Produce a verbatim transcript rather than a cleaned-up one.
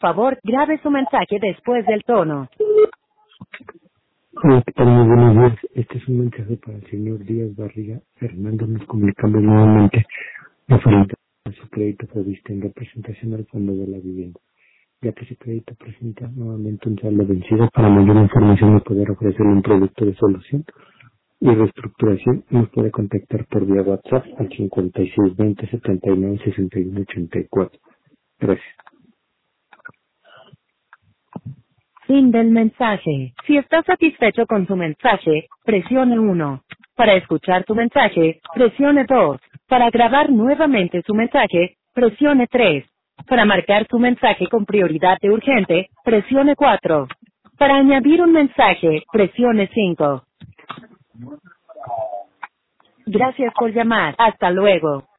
favor, grabe su mensaje después del tono. Hola, ¿qué tal? Muy buenos días. Este es un mensaje para el señor Díaz Barriga. Fernando, nos comunicamos nuevamente referente a su crédito previsto en representación al fondo de la vivienda, ya que su crédito presenta nuevamente un saldo vencido. Para mayor información y poder ofrecerle un producto de solución y reestructuración, nos puede contactar por vía WhatsApp al cincuenta y seis veinte setenta y nueve sesenta y uno ochenta y cuatro. Gracias. Fin del mensaje. Si está satisfecho con su mensaje, presione uno. Para escuchar tu mensaje, presione dos. Para grabar nuevamente su mensaje, presione tres. Para marcar su mensaje con prioridad de urgente, presione cuatro. Para añadir un mensaje, presione cinco. Gracias por llamar. Hasta luego.